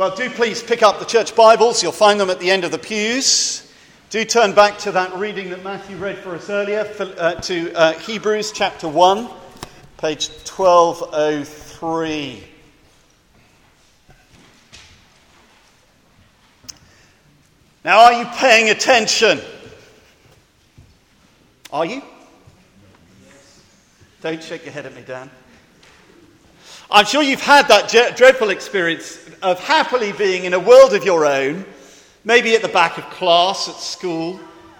Well, do please pick up the church Bibles. You'll find them at the end of the pews. Do turn back to that reading that Matthew read for us earlier, to Hebrews chapter 1, page 1203. Now, are you paying attention? Are you? Don't shake your head at me, Dan. I'm sure you've had that dreadful experience of happily being in a world of your own, maybe at the back of class at school,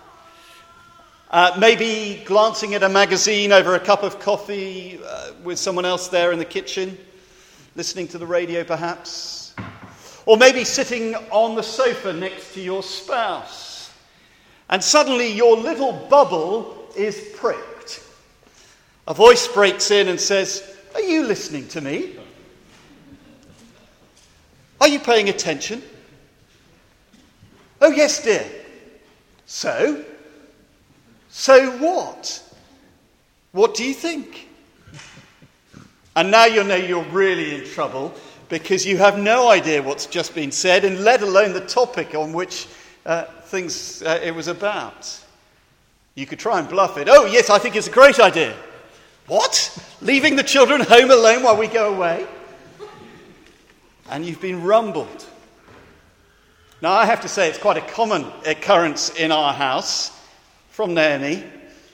maybe glancing at a magazine over a cup of coffee with someone else there in the kitchen, listening to the radio perhaps, or maybe sitting on the sofa next to your spouse, and suddenly your little bubble is pricked. A voice breaks in and says, "Are you listening to me? Are you paying attention?" "Oh, yes, dear." So what? What do you think? And now you know you're really in trouble because you have no idea what's just been said, and let alone the topic on which it was about. You could try and bluff it. "Oh, yes, I think it's a great idea." "What? Leaving the children home alone while we go away?" And you've been rumbled. Now, I have to say it's quite a common occurrence in our house. From Naomi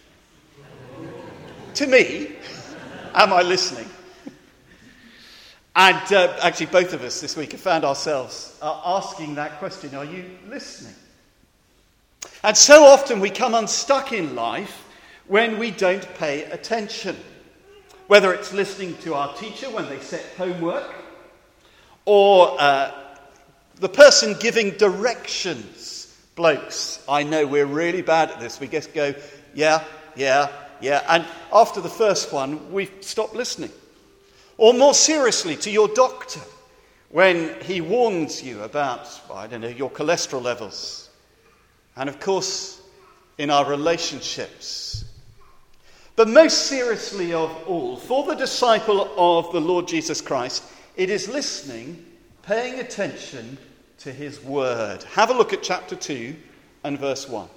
to me. Am I listening? And actually both of us this week have found ourselves asking that question, are you listening? And so often we come unstuck in life when we don't pay attention. Whether it's listening to our teacher when they set homework, or the person giving directions. Blokes, I know we're really bad at this. We just go, yeah. And after the first one, we've stopped listening. Or more seriously, to your doctor, when he warns you about, your cholesterol levels. And of course, in our relationships. But most seriously of all, for the disciple of the Lord Jesus Christ, it is listening, paying attention to his word. Have a look at chapter 2 and verse 1.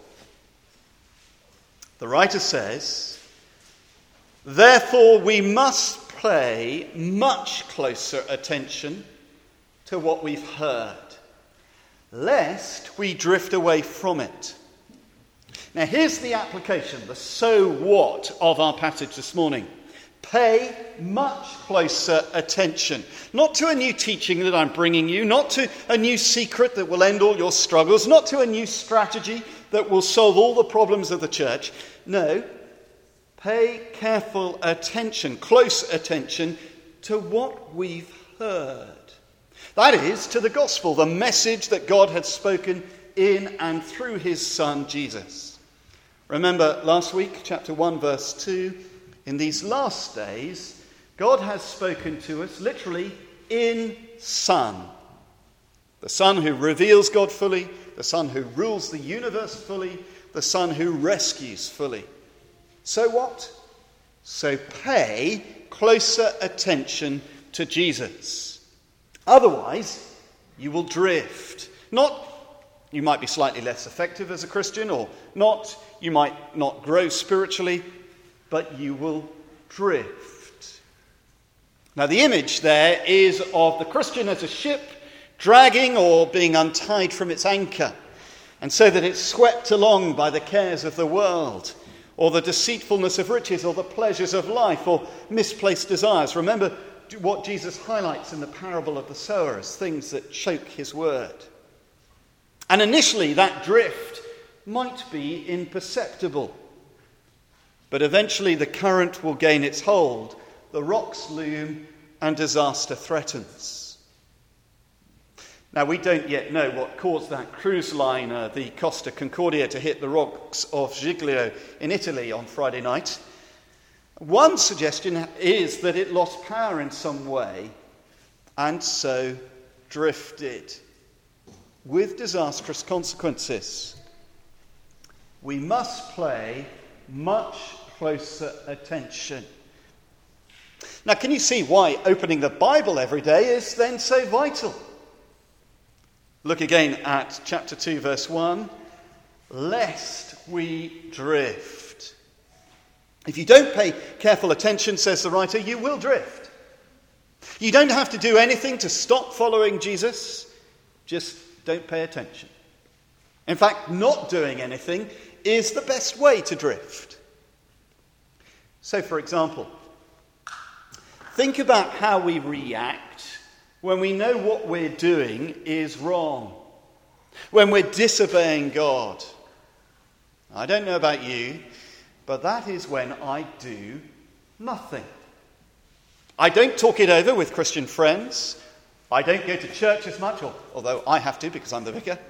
The writer says, "Therefore we must pay much closer attention to what we've heard, lest we drift away from it." Now here's the application, the so what of our passage this morning. Pay much closer attention. Not to a new teaching that I'm bringing you, not to a new secret that will end all your struggles, not to a new strategy that will solve all the problems of the church. No, pay careful attention, close attention to what we've heard. That is, to the gospel, the message that God had spoken in and through his Son, Jesus. Remember last week, chapter 1, verse 2, in these last days, God has spoken to us literally in Son. The Son who reveals God fully, the Son who rules the universe fully, the Son who rescues fully. So what? So pay closer attention to Jesus. Otherwise, you will drift. Not you might be slightly less effective as a Christian, or not you might not grow spiritually, but you will drift. Now the image there is of the Christian as a ship dragging or being untied from its anchor, and so that it's swept along by the cares of the world, or the deceitfulness of riches, or the pleasures of life, or misplaced desires. Remember what Jesus highlights in the parable of the sower as things that choke his word. And initially that drift might be imperceptible. But eventually the current will gain its hold, the rocks loom, and disaster threatens. Now, we don't yet know what caused that cruise liner, the Costa Concordia, to hit the rocks off Giglio in Italy on Friday night. One suggestion is that it lost power in some way, and so drifted, with disastrous consequences. We must pay much closer attention. Now, can you see why opening the Bible every day is then so vital? Look again at chapter 2, verse 1. Lest we drift. If you don't pay careful attention, says the writer, you will drift. You don't have to do anything to stop following Jesus. Just don't pay attention. In fact, not doing anything is the best way to drift. So, for example, think about how we react when we know what we're doing is wrong, when we're disobeying God. I don't know about you, but that is when I do nothing. I don't talk it over with Christian friends. I don't go to church as much, although I have to because I'm the vicar.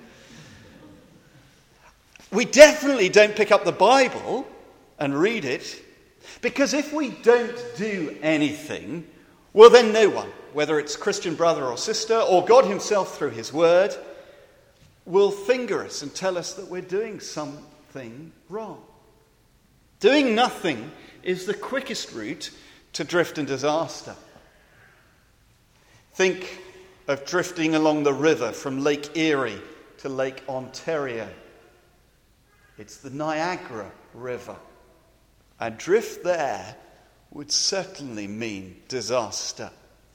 We definitely don't pick up the Bible and read it, because if we don't do anything, well then no one, whether it's Christian brother or sister or God himself through his word, will finger us and tell us that we're doing something wrong. Doing nothing is the quickest route to drift and disaster. Think of drifting along the river from Lake Erie to Lake Ontario. It's the Niagara River. A drift there would certainly mean disaster.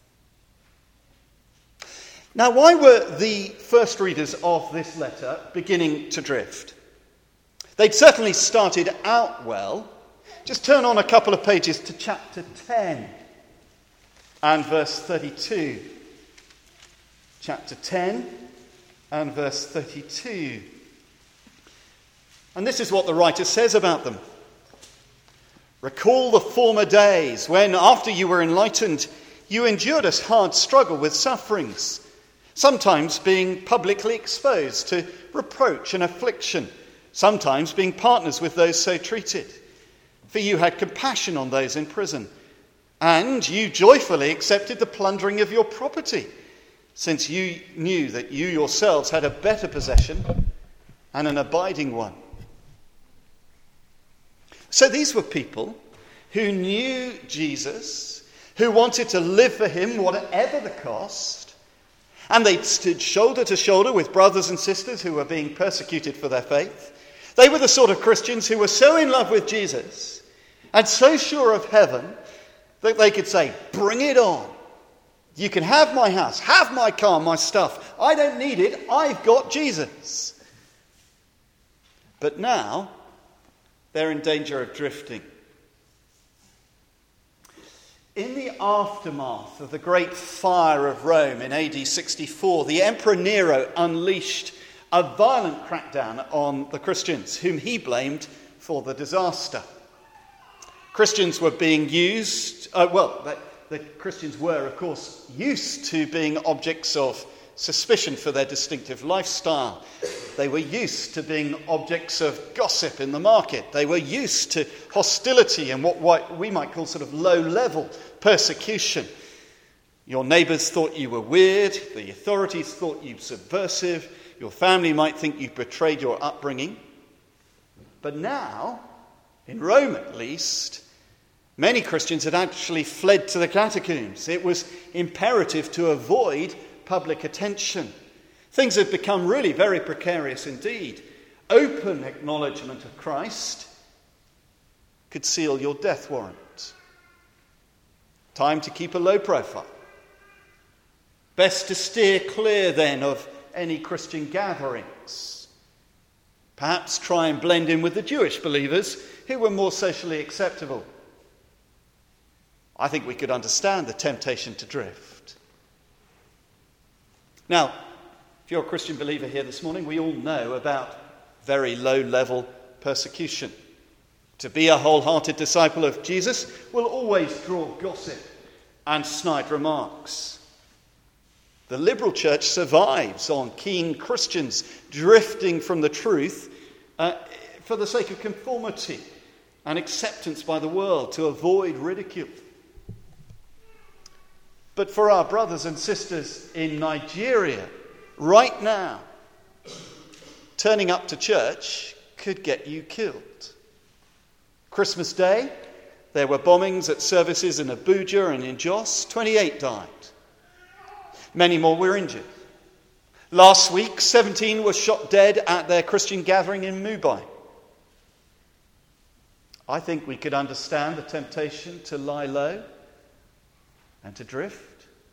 Now, why were the first readers of this letter beginning to drift? They'd certainly started out well. Just turn on a couple of pages to chapter 10 and verse 32. Chapter 10 and verse 32. And this is what the writer says about them. Recall the former days when, after you were enlightened, you endured a hard struggle with sufferings, sometimes being publicly exposed to reproach and affliction, sometimes being partners with those so treated. For you had compassion on those in prison, and you joyfully accepted the plundering of your property, since you knew that you yourselves had a better possession and an abiding one. So these were people who knew Jesus, who wanted to live for him whatever the cost, and they stood shoulder to shoulder with brothers and sisters who were being persecuted for their faith. They were the sort of Christians who were so in love with Jesus and so sure of heaven that they could say, bring it on. You can have my house, have my car, my stuff. I don't need it. I've got Jesus. But now they're in danger of drifting. In the aftermath of the great fire of Rome in AD 64, the Emperor Nero unleashed a violent crackdown on the Christians, whom he blamed for the disaster. Christians were being used, the Christians were, of course, used to being objects of suspicion for their distinctive lifestyle. They were used to being objects of gossip in the market. They were used to hostility and what we might call sort of low-level persecution. Your neighbours thought you were weird. The authorities thought you subversive. Your family might think you betrayed your upbringing. But now, in Rome at least, many Christians had actually fled to the catacombs. It was imperative to avoid public attention. Things had become really very precarious indeed. Open acknowledgement of Christ could seal your death warrant. Time to keep a low profile. Best to steer clear then of any Christian gatherings. Perhaps try and blend in with the Jewish believers who were more socially acceptable. I think we could understand the temptation to drift. Now, if you're a Christian believer here this morning, we all know about very low-level persecution. To be a wholehearted disciple of Jesus will always draw gossip and snide remarks. The liberal church survives on keen Christians drifting from the truth for the sake of conformity and acceptance by the world to avoid ridicule. But for our brothers and sisters in Nigeria, right now, turning up to church could get you killed. Christmas Day, there were bombings at services in Abuja and in Jos. 28 died. Many more were injured. Last week, 17 were shot dead at their Christian gathering in Mumbai. I think we could understand the temptation to lie low and to drift.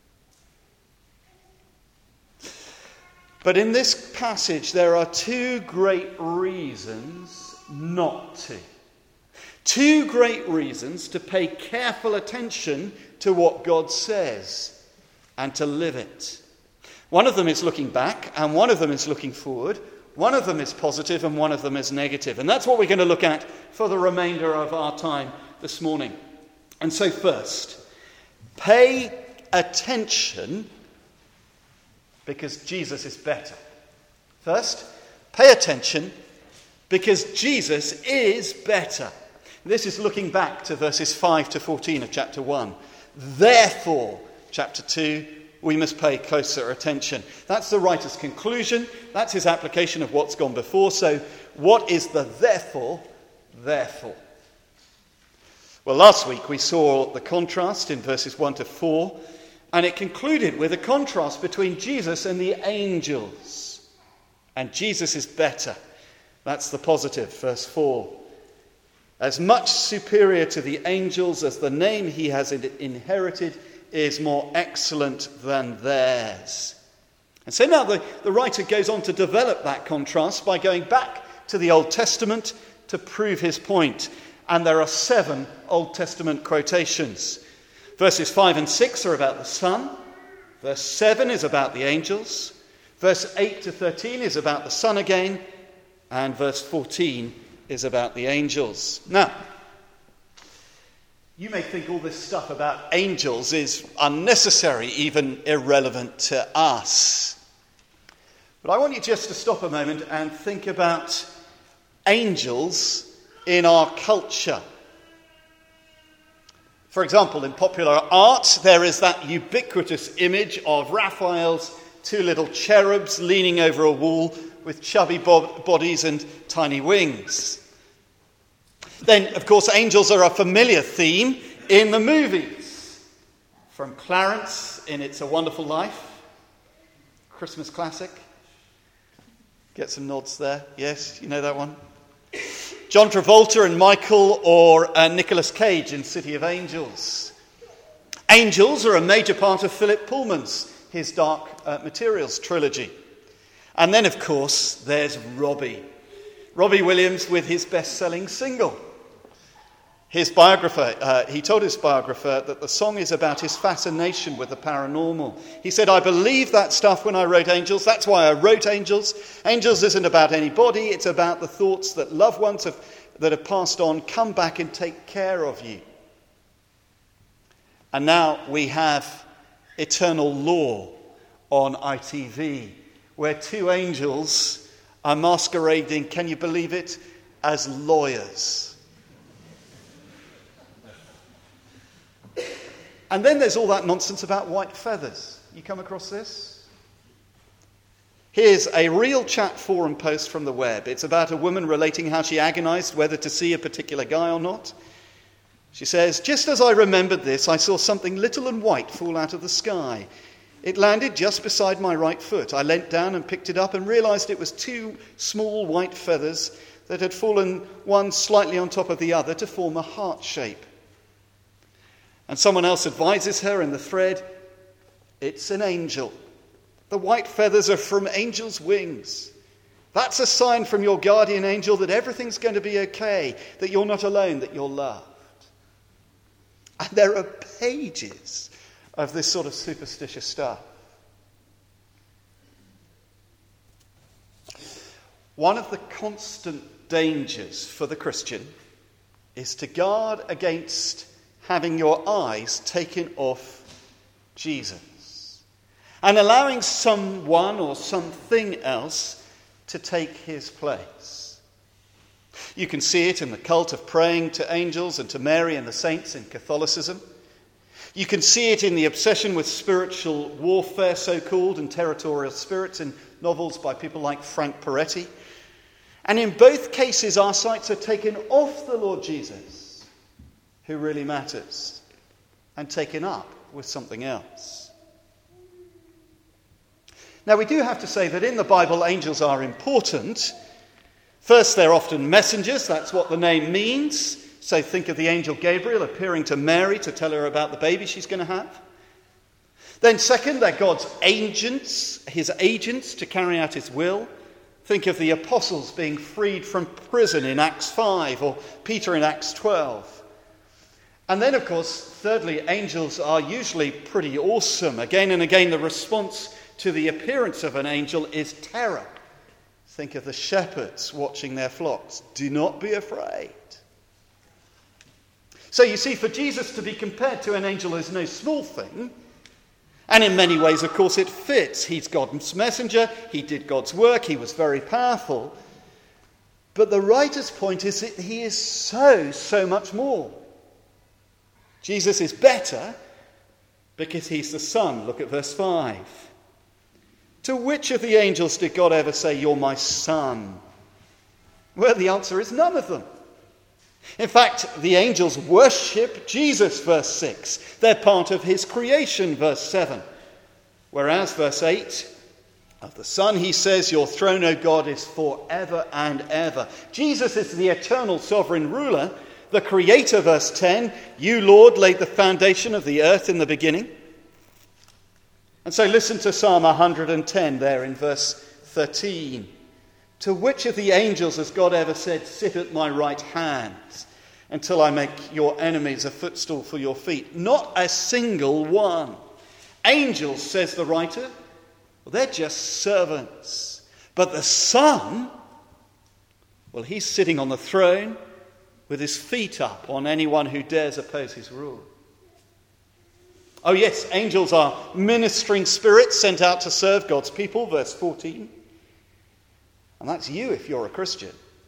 But in this passage, there are two great reasons not to. Two great reasons to pay careful attention to what God says and to live it. One of them is looking back, and one of them is looking forward. One of them is positive, and one of them is negative. And that's what we're going to look at for the remainder of our time this morning. And so first, pay attention because Jesus is better. First, pay attention because Jesus is better. This is looking back to verses 5 to 14 of chapter 1. Therefore, chapter 2, we must pay closer attention. That's the writer's conclusion. That's his application of what's gone before. So, what is the therefore? Therefore. Well, last week we saw the contrast in verses 1 to 4. And it concluded with a contrast between Jesus and the angels. And Jesus is better. That's the positive, verse 4. As much superior to the angels as the name he has inherited is more excellent than theirs. And so now the writer goes on to develop that contrast by going back to the Old Testament to prove his point. And there are 7 Old Testament quotations. Verses 5 and 6 are about the Son. Verse 7 is about the angels. Verse 8 to 13 is about the Son again. And verse 14 is about the angels. Now, you may think all this stuff about angels is unnecessary, even irrelevant to us. But I want you just to stop a moment and think about angels in our culture. For example, in popular art, there is that ubiquitous image of Raphael's 2 little cherubs leaning over a wall with chubby bodies and tiny wings. Then, of course, angels are a familiar theme in the movies. From Clarence in It's a Wonderful Life, Christmas classic. Get some nods there. Yes, you know that one. John Travolta and Michael, or Nicolas Cage in City of Angels. Angels are a major part of Philip Pullman's His Dark Materials trilogy. And then, of course, there's Robbie. Robbie Williams with his best-selling single. His biographer, he told his biographer that the song is about his fascination with the paranormal. He said, I believed that stuff when I wrote Angels. That's why I wrote Angels. Angels isn't about anybody. It's about the thoughts that loved ones that have passed on come back and take care of you. And now we have Eternal Law on ITV, where 2 angels are masquerading, can you believe it, as lawyers. And then there's all that nonsense about white feathers. You come across this? Here's a real chat forum post from the web. It's about a woman relating how she agonized whether to see a particular guy or not. She says, just as I remembered this, I saw something little and white fall out of the sky. It landed just beside my right foot. I leant down and picked it up and realized it was 2 small white feathers that had fallen one slightly on top of the other to form a heart shape. And someone else advises her in the thread, it's an angel. The white feathers are from angels' wings. That's a sign from your guardian angel that everything's going to be okay, that you're not alone, that you're loved. And there are pages of this sort of superstitious stuff. One of the constant dangers for the Christian is to guard against having your eyes taken off Jesus and allowing someone or something else to take his place. You can see it in the cult of praying to angels and to Mary and the saints in Catholicism. You can see it in the obsession with spiritual warfare, so-called, and territorial spirits in novels by people like Frank Peretti. And in both cases, our sights are taken off the Lord Jesus, who really matters, and taken up with something else. Now, we do have to say that in the Bible, angels are important. First, they're often messengers. That's what the name means. So think of the angel Gabriel appearing to Mary to tell her about the baby she's going to have. Then second, they're God's agents, his agents to carry out his will. Think of the apostles being freed from prison in Acts 5 or Peter in Acts 12. And then, of course, thirdly, angels are usually pretty awesome. Again and again, the response to the appearance of an angel is terror. Think of the shepherds watching their flocks. Do not be afraid. So you see, for Jesus to be compared to an angel is no small thing. And in many ways, of course, it fits. He's God's messenger. He did God's work. He was very powerful. But the writer's point is that he is so much more. Jesus is better because he's the Son. Look at verse 5. To which of the angels did God ever say, "You're my son"? Well, the answer is none of them. In fact, the angels worship Jesus, verse 6. They're part of his creation, verse 7. Whereas, verse 8, of the Son, he says, "Your throne, O God, is forever and ever." Jesus is the eternal sovereign ruler, the creator, verse 10. "You, Lord, laid the foundation of the earth in the beginning." And so listen to Psalm 110 there in verse 13. To which of the angels has God ever said, "Sit at my right hand until I make your enemies a footstool for your feet"? Not a single one. Angels, says the writer, well, they're just servants. But the Son, well, he's sitting on the throne with his feet up on anyone who dares oppose his rule. Oh yes, angels are ministering spirits sent out to serve God's people, verse 14. And that's you if you're a Christian.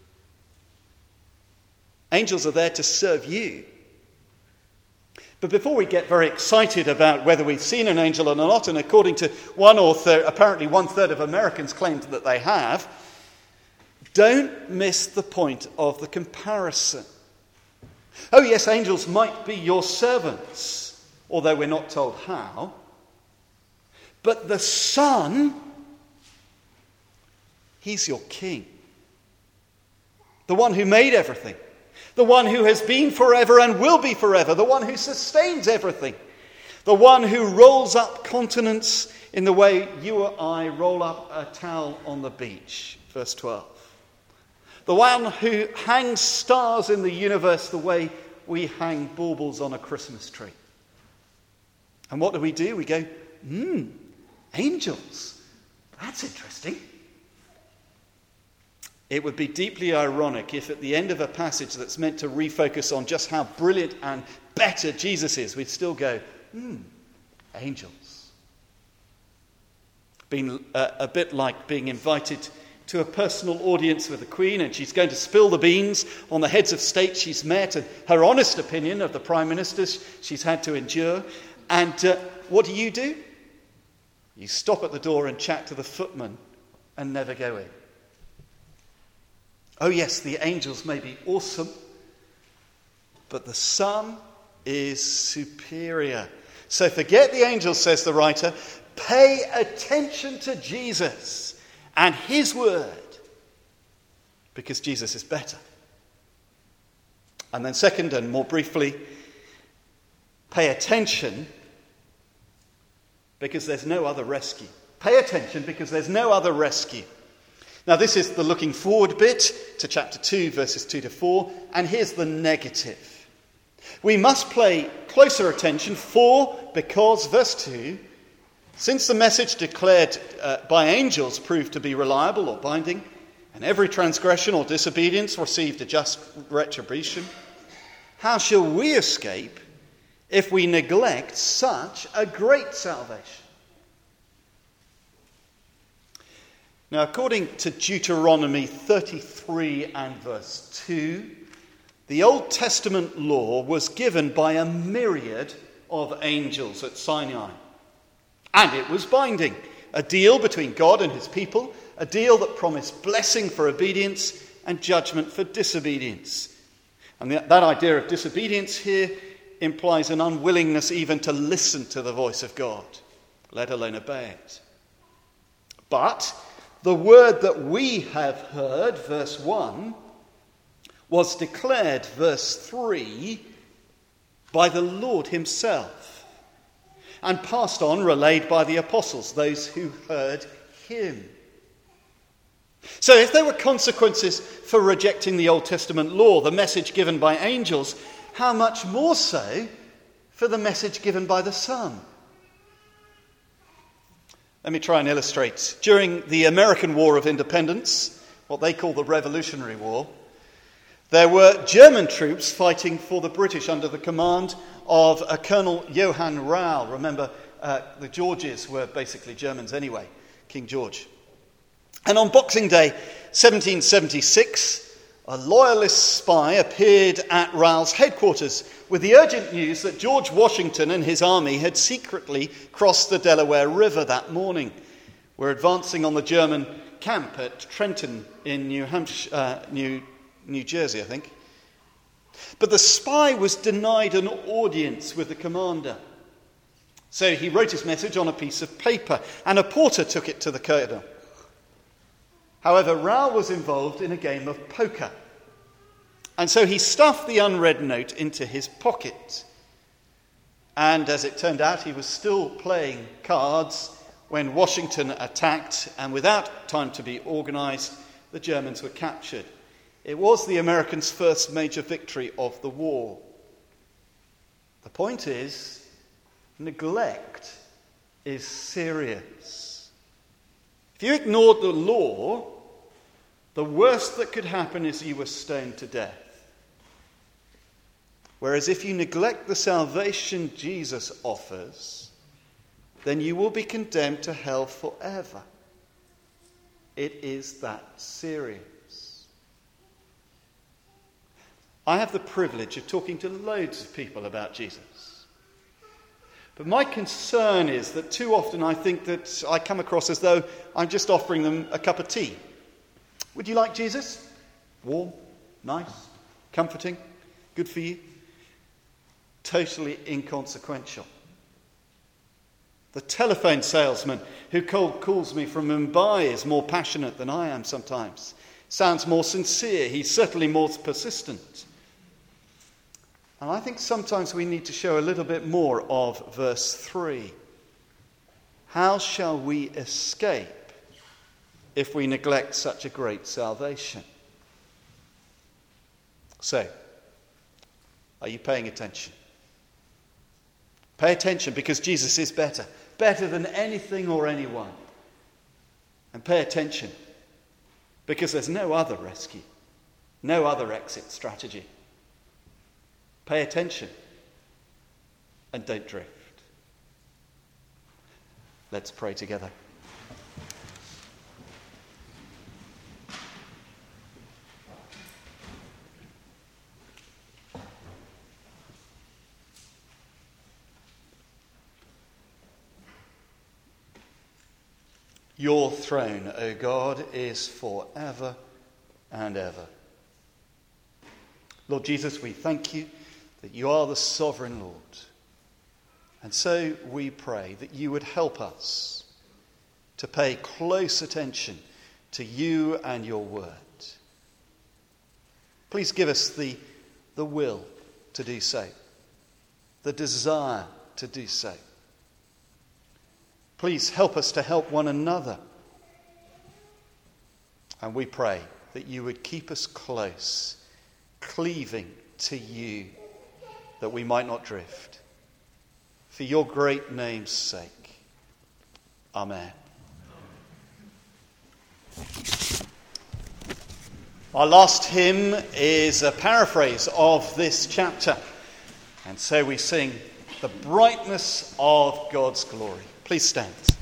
Angels are there to serve you. But before we get very excited about whether we've seen an angel or not, and according to apparently 1/3 of Americans claim that they have, don't miss the point of the comparison. Oh yes, angels might be your servants, although we're not told how. But the Son, he's your king. The one who made everything. The one who has been forever and will be forever. The one who sustains everything. The one who rolls up continents in the way you or I roll up a towel on the beach. Verse 12. The one who hangs stars in the universe the way we hang baubles on a Christmas tree. And what do? We go, angels. That's interesting. It would be deeply ironic if at the end of a passage that's meant to refocus on just how brilliant and better Jesus is, we'd still go, angels. Being a bit like being invited to a personal audience with the Queen, and she's going to spill the beans on the heads of state she's met and her honest opinion of the prime ministers she's had to endure. And what do? You stop at the door and chat to the footman and never go in. Oh yes, the angels may be awesome, but the Son is superior. So forget the angels, says the writer. Pay attention to Jesus and his word, because Jesus is better. And then second, and more briefly, pay attention because there's no other rescue. Pay attention because there's no other rescue. Now this is the looking forward bit to chapter 2, verses 2 to 4, and here's the negative. We must pay closer attention because, verse 2, since the message declared by angels proved to be reliable or binding, and every transgression or disobedience received a just retribution, how shall we escape if we neglect such a great salvation? Now, according to Deuteronomy 33 and verse 2, the Old Testament law was given by a myriad of angels at Sinai. And it was binding, a deal between God and his people, a deal that promised blessing for obedience and judgment for disobedience. And that idea of disobedience here implies an unwillingness even to listen to the voice of God, let alone obey it. But the word that we have heard, verse 1, was declared, verse 3, by the Lord himself, and passed on, relayed by the apostles, those who heard him. So if there were consequences for rejecting the Old Testament law, the message given by angels, how much more so for the message given by the Son? Let me try and illustrate. During the American War of Independence, what they call the Revolutionary War, there were German troops fighting for the British under the command of a Colonel Johann Rau. Remember, the Georges were basically Germans anyway, King George. And on Boxing Day 1776, a loyalist spy appeared at Rau's headquarters with the urgent news that George Washington and his army had secretly crossed the Delaware River that morning. Were advancing on the German camp at Trenton in New Hampshire, New Jersey, I think. But the spy was denied an audience with the commander. So he wrote his message on a piece of paper, and a porter took it to the colonel. However, Rau was involved in a game of poker, and so he stuffed the unread note into his pocket. And as it turned out, he was still playing cards when Washington attacked, and without time to be organised, the Germans were captured. It was the Americans' first major victory of the war. The point is, neglect is serious. If you ignored the law, the worst that could happen is you were stoned to death. Whereas if you neglect the salvation Jesus offers, then you will be condemned to hell forever. It is that serious. I have the privilege of talking to loads of people about Jesus. But my concern is that too often I think that I come across as though I'm just offering them a cup of tea. Would you like Jesus? Warm, nice, comforting, good for you. Totally inconsequential. The telephone salesman who cold calls me from Mumbai is more passionate than I am sometimes. Sounds more sincere. He's certainly more persistent. And I think sometimes we need to show a little bit more of verse 3. How shall we escape if we neglect such a great salvation? So, are you paying attention? Pay attention, because Jesus is better than anything or anyone. And pay attention, because there's no other rescue, no other exit strategy. Pay attention and don't drift. Let's pray together. Your throne, O God, is forever and ever. Lord Jesus, we thank you that you are the sovereign Lord. And so we pray that you would help us to pay close attention to you and your word. Please give us the will to do so, the desire to do so. Please help us to help one another. And we pray that you would keep us close, cleaving to you, that we might not drift. For your great name's sake. Amen. Our last hymn is a paraphrase of this chapter. And so we sing, "The Brightness of God's Glory." Please stand.